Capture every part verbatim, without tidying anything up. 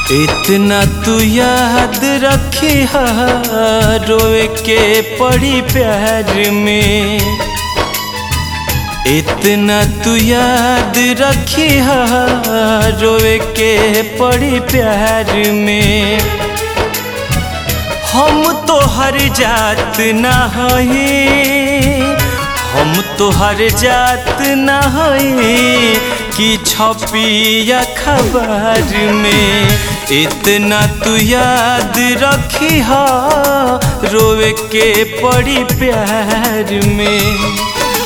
इतना तू याद रखी हा रोए के पड़ी प्यार में। इतना तू याद रखी हा रोए के पड़ी प्यार में। हम तो हर जात ना हई, हम तो हर जात ना हई कि छपी अखबार में। इतना तू याद रखी हा रोए के पड़ी प्यार में।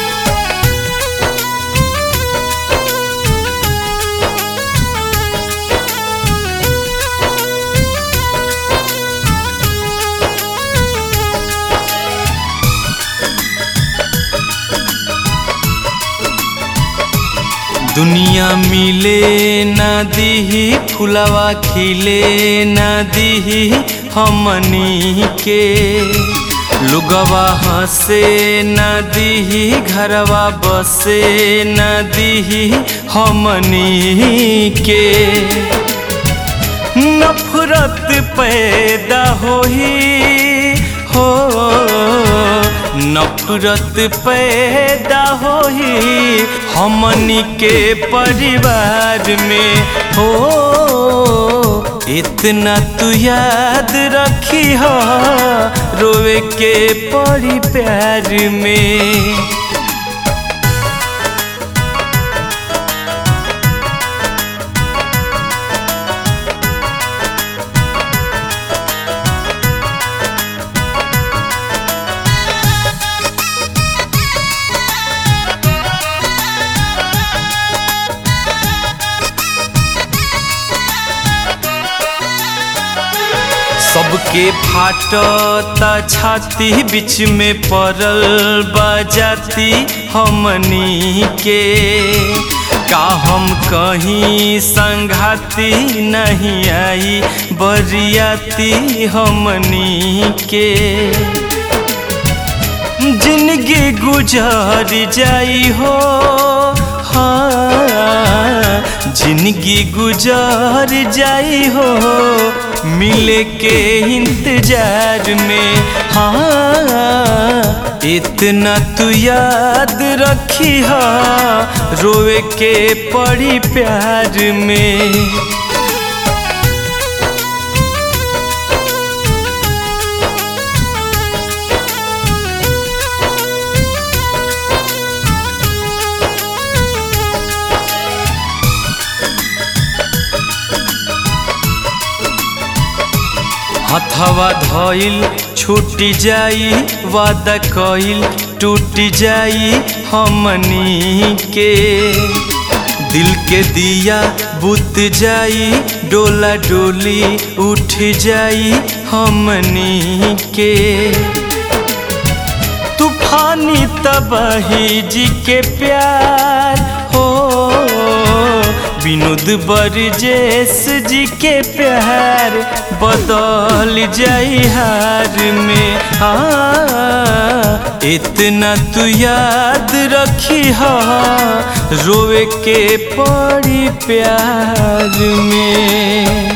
दुनिया मिले ना दीही फुलवा खिले ना दीही हमनी के। लुगवा हंसे ना दीही घरवा बसे ना दीही हमनी के। नफरत पैदा होही हो, नफरत पैदा होही हमनी के परिवार में हो। इतना तू याद रखी हो रोए के पड़ी प्यार में। सबके फाटता छाती बीच में पड़ल बजाती हमनी के। का हम कहीं संघाती नहीं आई बरियाती हमनी के। जिंदगी गुजर जाई हो, हाँ जिंदगी गुजर जाई हो मिले के इंतजार में। हाँ इतना तू याद रखी हा रोए के पड़ी प्यार में। हथवा धइल छूट जाई वादा कइल टूट जाई हमनी के। दिल के दिया बुत जाई डोला डोली उठ जाई हमनी के। तूफानी तबाही जी के प्यार हो, विनोद बरजेस जी के प्यार बदल जाई हार में। हाँ इतना तू याद रखी हा रोए के पड़ी प्यार में।